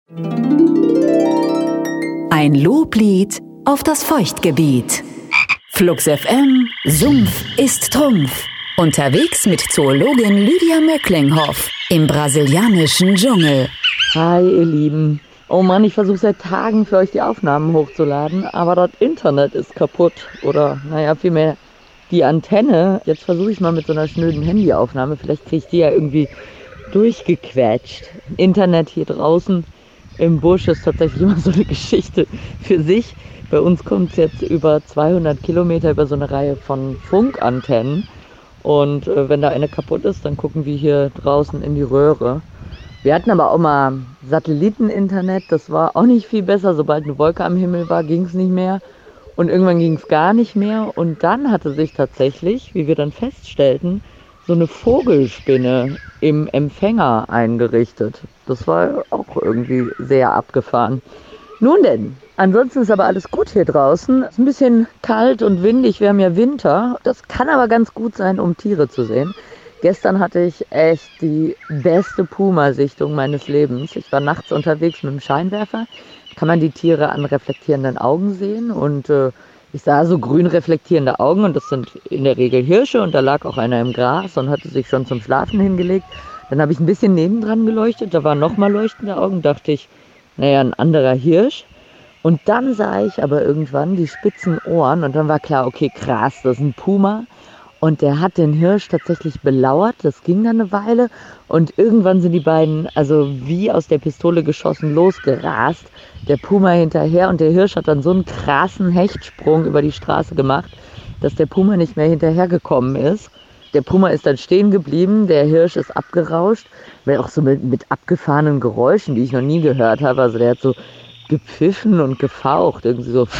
Ein Loblied auf das Feuchtgebiet. Flux FM, Sumpf ist Trumpf. Unterwegs mit Zoologin Lydia Möcklinghoff im brasilianischen Dschungel. Hi ihr Lieben. Oh Mann, ich versuche seit Tagen für euch die Aufnahmen hochzuladen, aber das Internet ist kaputt. Oder naja, vielmehr die Antenne. Jetzt versuche ich mal mit so einer schnöden Handyaufnahme. Vielleicht kriege ich die ja irgendwie durchgequetscht. Internet hier draußen im Busch ist tatsächlich immer so eine Geschichte für sich. Bei uns kommt es jetzt über 200 Kilometer über so eine Reihe von Funkantennen. Und wenn da eine kaputt ist, dann gucken wir hier draußen in die Röhre. Wir hatten aber auch mal Satelliteninternet, das war auch nicht viel besser. Sobald eine Wolke am Himmel war, ging es nicht mehr. Und irgendwann ging es gar nicht mehr. Und dann hatte sich tatsächlich, wie wir dann feststellten, so eine Vogelspinne im Empfänger eingerichtet. Das war auch irgendwie sehr abgefahren. Nun denn, ansonsten ist aber alles gut hier draußen. Es ist ein bisschen kalt und windig, wir haben ja Winter. Das kann aber ganz gut sein, um Tiere zu sehen. Gestern hatte ich echt die beste Puma-Sichtung meines Lebens. Ich war nachts unterwegs mit dem Scheinwerfer. Kann man die Tiere an reflektierenden Augen sehen. Und ich sah so grün reflektierende Augen und das sind in der Regel Hirsche. Und da lag auch einer im Gras und hatte sich schon zum Schlafen hingelegt. Dann habe ich ein bisschen nebendran geleuchtet. Da waren nochmal leuchtende Augen. Dachte ich, naja, ein anderer Hirsch. Und dann sah ich aber irgendwann die spitzen Ohren und dann war klar, okay, krass, das ist ein Puma. Und der hat den Hirsch tatsächlich belauert, das ging dann eine Weile. Und irgendwann sind die beiden, also wie aus der Pistole geschossen, losgerast. Der Puma hinterher und der Hirsch hat dann so einen krassen Hechtsprung über die Straße gemacht, dass der Puma nicht mehr hinterhergekommen ist. Der Puma ist dann stehen geblieben, der Hirsch ist abgerauscht, auch so mit abgefahrenen Geräuschen, die ich noch nie gehört habe. Also der hat so gepfiffen und gefaucht, irgendwie so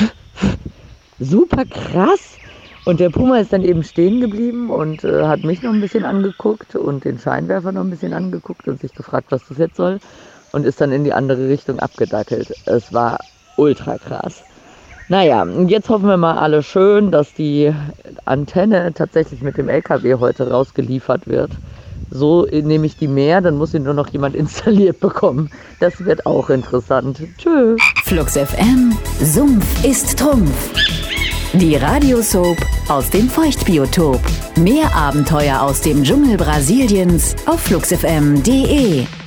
super krass. Und der Puma ist dann eben stehen geblieben und hat mich noch ein bisschen angeguckt und den Scheinwerfer noch ein bisschen angeguckt und sich gefragt, was das jetzt soll. Und ist dann in die andere Richtung abgedackelt. Es war ultra krass. Naja, und jetzt hoffen wir mal alle schön, dass die Antenne tatsächlich mit dem LKW heute rausgeliefert wird. So nehme ich die mehr, dann muss sie nur noch jemand installiert bekommen. Das wird auch interessant. Tschüss. Flux FM, Sumpf ist Trumpf. Die Radiosoap aus dem Feuchtbiotop. Mehr Abenteuer aus dem Dschungel Brasiliens auf fluxfm.de.